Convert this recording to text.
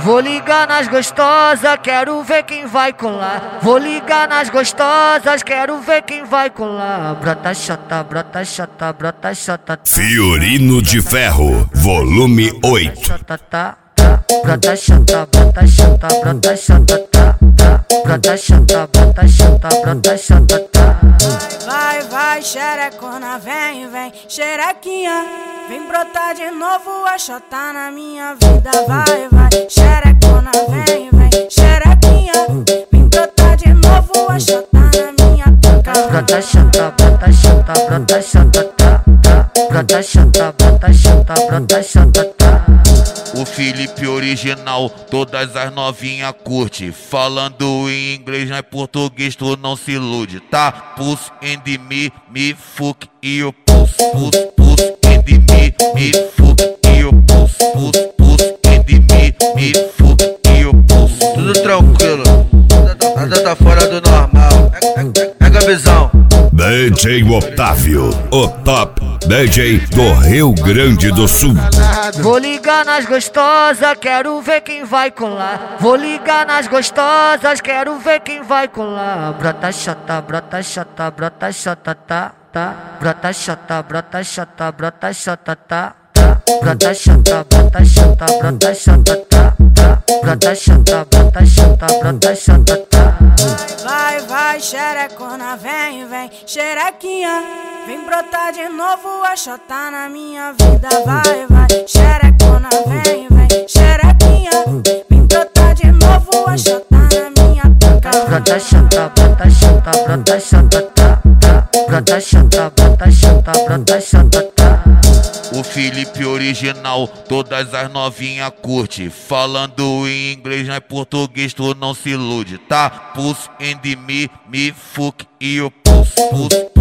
Vou ligar nas gostosas, quero ver quem vai colar. Vou ligar nas gostosas, quero ver quem vai colar. Brota chata, brota chata, brota chata. Fiorino de Ferro, volume 8. Brota chata, brota chata, brota chata. Brota chata, brota chata, brota chata. Vai, vai, xerecona, vem, vem, xerequinha. Vem brotar de novo a chota na minha vida. Vai, vai, xerecona, vem, vem, xerequinha. Vem brotar de novo a chota na minha pica. Brota chata, brota chata, brota chata. Brota chata, brota chata, brota chata. O Felipe original, todas as novinha curte. Falando em inglês, não é português, tu não se ilude, tá? Puss and me fuck e o puss. Puss and me fuck e o puss. Puss and me fuck e o puss. Tudo tranquilo, nada tá fora do normal. Pega a visão. DJ Otávio, o top DJ do Rio Grande do Sul. Vou ligar nas gostosas, quero ver quem vai colar. Vou ligar nas gostosas, quero ver quem vai colar. Brota chata, brota chata, brota chata, tá. Brota chata, brota chata, brota chata, tá. Brota chata, brota chata, brota chata, tá. Brota chata, brota chata, brota chata, tá. Vai, vai, xerecona, vem, vem, xerequinha. Vem brotar de novo a chota na minha vida. Vai, vai, xerecona, vem, vem, xerequinha. Vem brotar de novo a chota na minha pica. Brota chata, brota chata, brota chata, tá. Brota chata, brota chata, brota chata, tá. O Felipe original, todas as novinha curte. Falando em inglês, não é português, tu não se ilude, tá? Puss and me fuck e o puss.